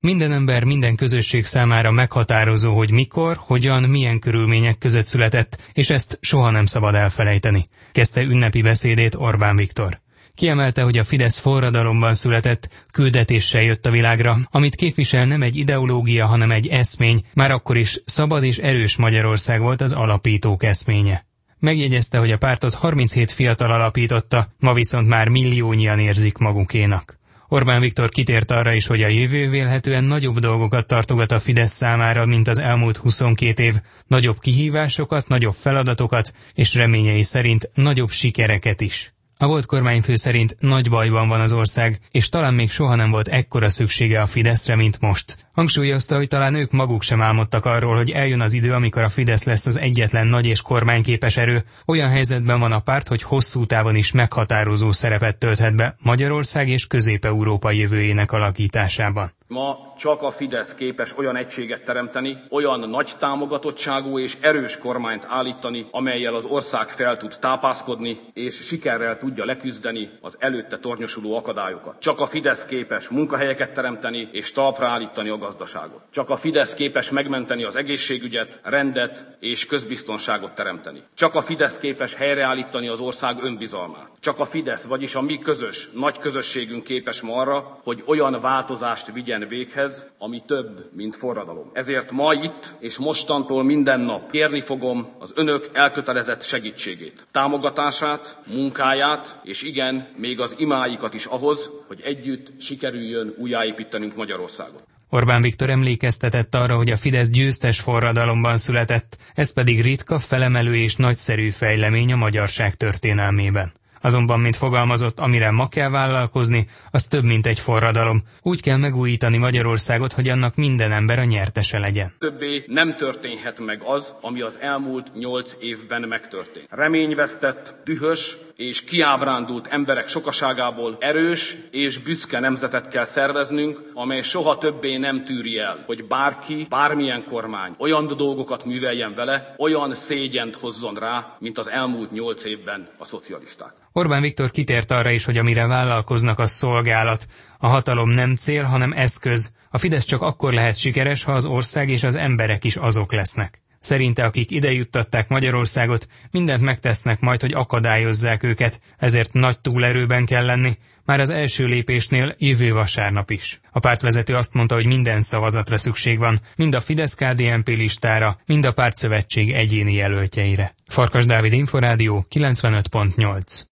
Minden ember, minden közösség számára meghatározó, hogy mikor, hogyan, milyen körülmények között született, és ezt soha nem szabad elfelejteni, kezdte ünnepi beszédét Orbán Viktor. Kiemelte, hogy a Fidesz forradalomban született, küldetéssel jött a világra, amit képvisel nem egy ideológia, hanem egy eszmény, már akkor is szabad és erős Magyarország volt az alapítók eszménye. Megjegyezte, hogy a pártot 37 fiatal alapította, ma viszont már milliónyian érzik magukénak. Orbán Viktor kitért arra is, hogy a jövő vélhetően nagyobb dolgokat tartogat a Fidesz számára, mint az elmúlt 22 év, nagyobb kihívásokat, nagyobb feladatokat, és reményei szerint nagyobb sikereket is. A volt kormányfő szerint nagy bajban van az ország, és talán még soha nem volt ekkora szüksége a Fideszre, mint most. Hangsúlyozta, hogy talán ők maguk sem álmodtak arról, hogy eljön az idő, amikor a Fidesz lesz az egyetlen nagy és kormányképes erő. Olyan helyzetben van a párt, hogy hosszú távon is meghatározó szerepet tölthet be Magyarország és Közép-Európa jövőjének alakításában. Ma csak a Fidesz képes olyan egységet teremteni, olyan nagy támogatottságú és erős kormányt állítani, amellyel az ország fel tud tápászkodni, és sikerrel tudja leküzdeni az előtte tornyosuló akadályokat. Csak a Fidesz képes munkahelyeket teremteni és talpra állítani a gazdaságot. Csak a Fidesz képes megmenteni az egészségügyet, rendet és közbiztonságot teremteni. Csak a Fidesz képes helyreállítani az ország önbizalmát. Csak a Fidesz, vagyis a mi közös, nagy közösségünk képes ma arra, hogy olyan változást vigyen véghez, ami több, mint forradalom. Ezért ma itt és mostantól minden nap kérni fogom az önök elkötelezett segítségét, támogatását, munkáját, és igen, még az imáikat is ahhoz, hogy együtt sikerüljön újjáépítenünk Magyarországot. Orbán Viktor emlékeztetett arra, hogy a Fidesz győztes forradalomban született, ez pedig ritka, felemelő és nagyszerű fejlemény a magyarság történelmében. Azonban, mint fogalmazott, amire ma kell vállalkozni, az több, mint egy forradalom. Úgy kell megújítani Magyarországot, hogy annak minden ember a nyertese legyen. Többé nem történhet meg az, ami az elmúlt 8 évben megtörtént. Reményvesztett, dühös és kiábrándult emberek sokaságából erős és büszke nemzetet kell szerveznünk, amely soha többé nem tűri el, hogy bárki, bármilyen kormány olyan dolgokat műveljen vele, olyan szégyent hozzon rá, mint az elmúlt 8 évben a szocialisták. Orbán Viktor kitért arra is, hogy amire vállalkoznak, az szolgálat. A hatalom nem cél, hanem eszköz. A Fidesz csak akkor lehet sikeres, ha az ország és az emberek is azok lesznek. Szerinte akik ide juttatták Magyarországot, mindent megtesznek majd, hogy akadályozzák őket, ezért nagy túlerőben kell lenni, már az első lépésnél jövő vasárnap is. A pártvezető azt mondta, hogy minden szavazatra szükség van, mind a Fidesz-KDNP listára, mind a pártszövetség egyéni jelöltjeire. Farkas Dávid, Inforádió 95.8.